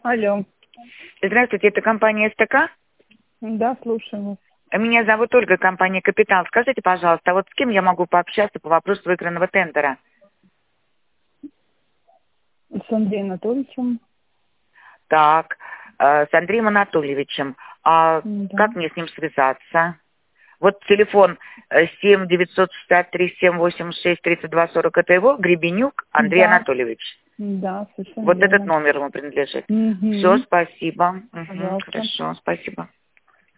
Алло. Здравствуйте, это компания СТК? Да, слушаю вас. Меня зовут Ольга, компания «Капитал». Скажите, пожалуйста, а вот с кем я могу пообщаться по вопросу выигранного тендера? С Андреем Анатольевичем. Так, с Андреем Анатольевичем. А Да. как мне с ним связаться? Вот телефон 7-963-786-3240, это его, Гребенюк Андрей Да. Анатольевич. Да, совершенно Вот верно. этот номер ему принадлежит. Угу. Все, спасибо. Пожалуйста. Хорошо, спасибо.